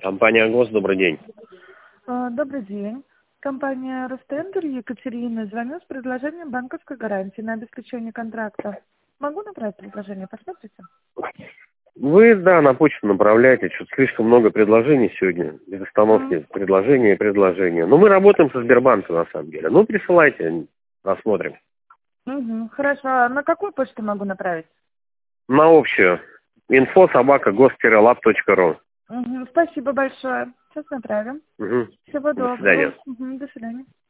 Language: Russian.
Компания ГОС, добрый день. Добрый день. Компания Ростендер, Екатерина. Звоню с предложением банковской гарантии на обеспечение контракта. Могу направить предложение? Посмотрите. Вы, да, на почту направляете. Что-то слишком много предложений сегодня. Без остановки предложения. Но мы работаем со Сбербанком, на самом деле. Ну, присылайте, посмотрим. Хорошо. А на какую почту могу направить? На общую. info@gos-lab.ru. Спасибо большое. Сейчас направим. Всего До доброго. свидания. До свидания.